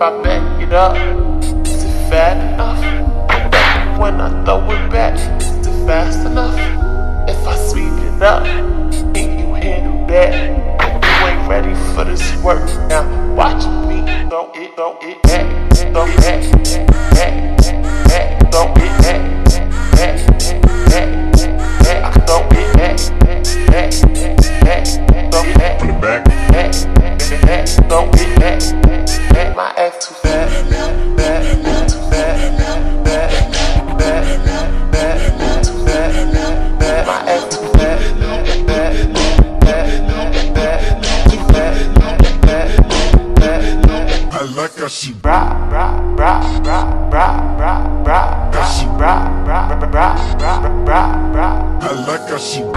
I back it up, is it fat enough? When I throw it back, is it fast enough? If I speed it up, can you handle that? You ain't ready for this work, now watch me throw it back, throw it back, throw it back, I can throw it back, throw it back, throw it back, my ass too fat, too fat, too fat, my ass too fat, I like how she rah, rah, rah, rah, rah, rah, rah, how she rah, rah, rah, rah, rah, rah. I like how she